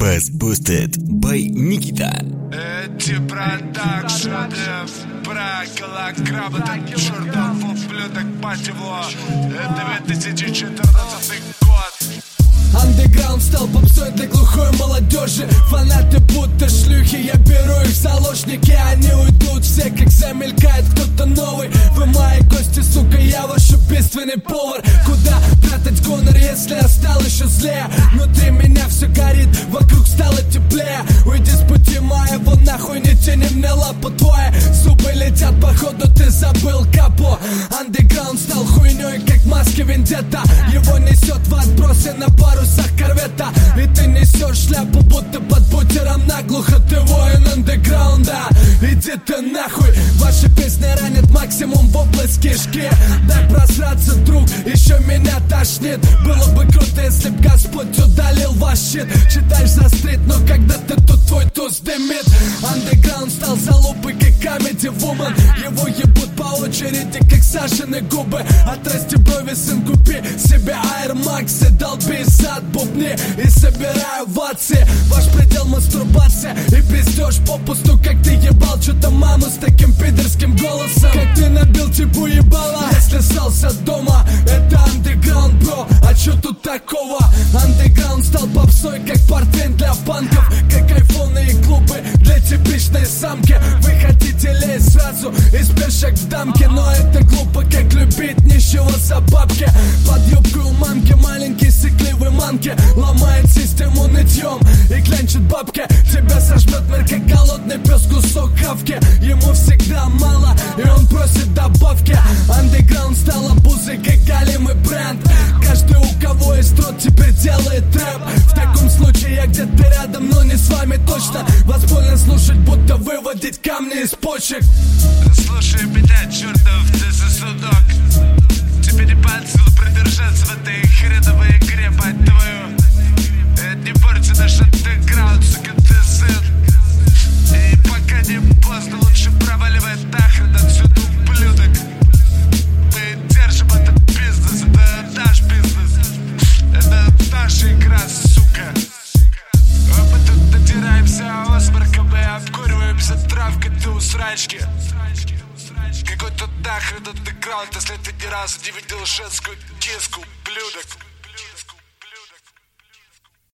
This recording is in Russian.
Bass Boosted by Nikita. Эти продакшены про килограмм, это чертов ублюдок, мать его. Это 2014 год. Андеграунд стал попсой для глухой молодежи. Фанаты будто шлюхи, я беру их в заложники. Они уйдут все, как замелькает кто-то новый. Вы мои гости, сука, я ваш убийственный повар. Куда прятать гонор, если я стал еще злее? Внутри меня все горит, вокруг стало теплее. Уйди с пути моего, нахуй не тяни мне лапу. Твои зубы летят, походу ты забыл капо. Андеграунд стал хуйней, как маски вендетта. Его несет в отбросе на парусах корвета. И ты несешь шляпу, будто под бутером наглухо. Ты воин андеграунда, иди ты нахуй. Ваши песни ранят максимум в область кишки. Дай просраться, друг, еще меня тошнит. Было бы круто, если б Господь удалил ваш щит. Читаешь за стрит, но когда ты тут, твой туз дымит. Андеграунд стал залупой, как Comedy Woman. Его ебут по очереди, как Сашины губы. Отрасти брови, сын, купи себе Air Max и долби зад бубни. И собираю ватсы. Ваш предел мастурбация и пиздешь попусту, как ты ебал что-то маму с таким пидорским голосом. Как ты набил типу ебала, если ссался дома. Это андеграунд, бро, а чё тут такого? Андеграунд стал попсой, как портвейн для панков. Как айфоны и клубы для типичной самки. Вы хотите лезть сразу из пешек в дамке, но это глупо, как любить ничего за бабки. Под юбкой у мамки маленький сыкливый манки. Ломает систему нытьем и клянчит бабки. Тебя сожмет мир, как голодный пес кусок хавки. Ему всегда мало, и он просит добавки. Андеграунд стал обузой, как галимый бренд. Каждый, у кого есть рот, теперь делает трэп. В таком случае я где-то рядом, но не с вами точно. Вас больно слушать, будто выводить камни из почек. Слушай меня, чертов, ты засудок. Тебе не под силу продержаться в этой хреновой игре, мать твою. Это не портит наш андеграунд, сука, ты сын. И пока не поздно, лучше проваливай нахрен отсюда, ублюдок. Мы держим этот бизнес, это наш бизнес. Это наша игра, сука. Мы тут натираемся осморком и обкуриваемся травкой, ты у срачки. Какой тут нахрен андеграунд, если ты ни разу не видел женскую киску, ублюдок.